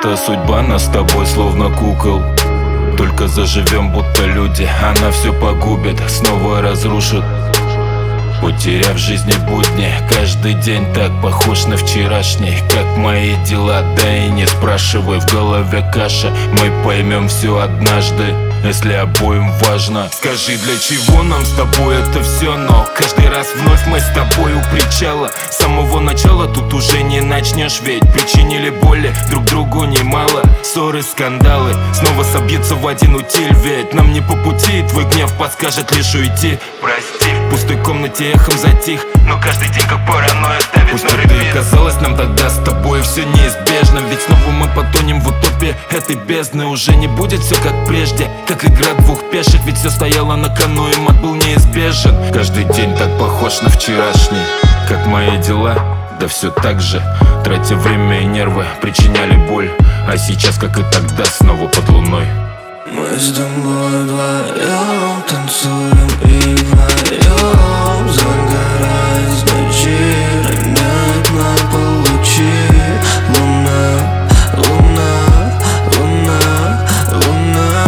эта судьба нас с тобой словно кукол. Только заживем будто люди, она все погубит, снова разрушит. Потеряв в жизни будни, каждый день так похож на вчерашний. Как мои дела, да и не спрашивай, в голове каша. Мы поймем все однажды, если обоим важно. Скажи, для чего нам с тобой это все, но каждый раз вновь мы с тобой у причала. С самого начала тут уже не начнешь, ведь причинили боли друг другу немало. Ссоры, скандалы снова собьются в один утиль, ведь нам не по пути, и твой гнев подскажет лишь уйти. Прости, в пустой комнате эхом затих, но каждый день как паранойя ставит пусть на это репит. и казалось нам тогда с тобой все неизбежно, ведь снова мы потонем в утопии этой бездны. Уже не будет все как прежде, как игра двух пешек, ведь все стояло на кону и мат был неизбежен. Каждый день так похож на вчерашний. Как мои дела, да все так же, тратя время и нервы, причиняли боль. А сейчас, как и тогда, снова под луной. Мы с тобой вдвоем танцуем и вдвоем загораясь ночи, роняет на пол лучи. Луна, луна, луна, луна,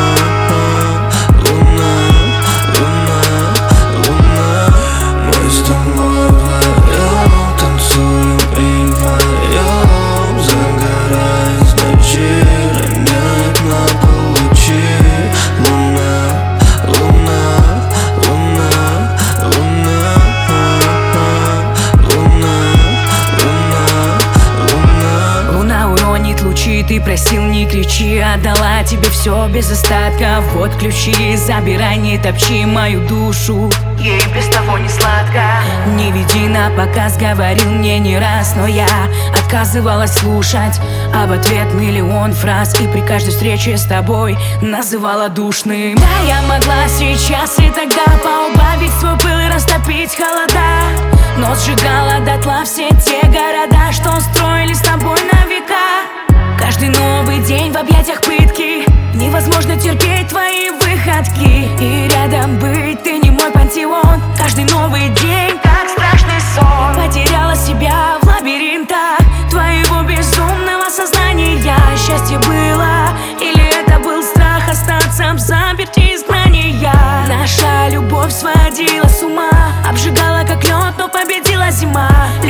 луна, луна, луна. Мы с тобой вдвоем танцуем и вдвоем загораясь ночи, роняет на пол. Ты просил, не кричи, отдала тебе все без остатка. Вот ключи, забирай, не топчи мою душу, ей без того не сладко. Не веди на показ, говорил мне не раз, но я отказывалась слушать. А в ответ миллион фраз, и при каждой встрече с тобой называла душным. Да, я могла сейчас и тогда поубавить свой пыл и растопить холода, но сжигала дотла все те города, что строили с тобой на века. Каждый новый день в объятиях пытки, невозможно терпеть твои выходки. И рядом быть, ты не мой пантеон. Каждый новый день, как страшный сон. Потеряла себя в лабиринтах твоего безумного сознания. Счастье было, или это был страх остаться в заперти изгнания? Наша любовь сводила с ума, обжигала как лед, но победила зима.